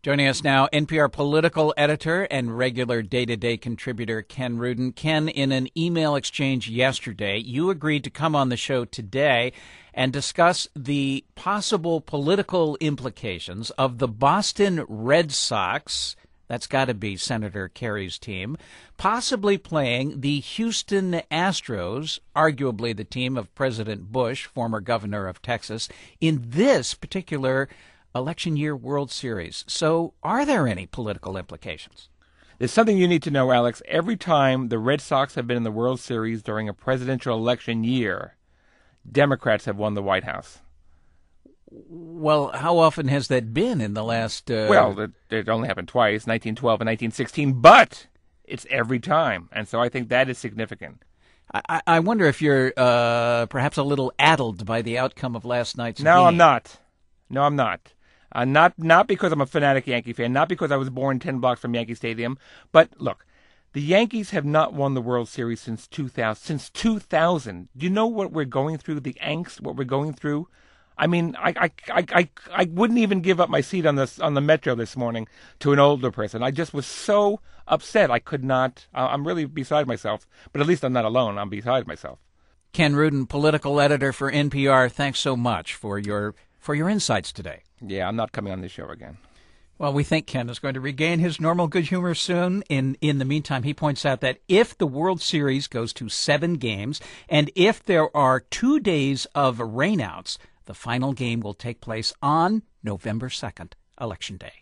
Joining us now, NPR political editor and regular day-to-day contributor Ken Rudin. Ken, in an email exchange yesterday, you agreed to come on the show today and discuss the possible political implications of the Boston Red Sox, that's got to be Senator Kerry's team, possibly playing the Houston Astros, arguably the team of President Bush, former governor of Texas, in this particular election year World Series. So are there any political implications? There's something you need to know, Alex. Every time the Red Sox have been in the World Series during a presidential election year, Democrats have won the White House. Well, how often has that been in the last... Well, it only happened twice, 1912 and 1916, but it's every time. And so I think that is significant. I wonder if you're perhaps a little addled by the outcome of last night's game. I'm not. No, I'm not. Not because I'm a fanatic Yankee fan, not because I was born 10 blocks from Yankee Stadium. But look, the Yankees have not won the World Series since 2000. Do you know what we're going through, the angst, what we're going through? I mean, I wouldn't even give up my seat on the Metro this morning to an older person. I just was so upset. I could not. I'm really beside myself. But at least I'm not alone. I'm beside myself. Ken Rudin, political editor for NPR, thanks so much for your insights today. Yeah, I'm not coming on this show again. Well, we think Ken is going to regain his normal good humor soon. In the meantime, he points out that if the World Series goes to 7 games, and if there are 2 days of rainouts, the final game will take place on November 2nd, Election Day.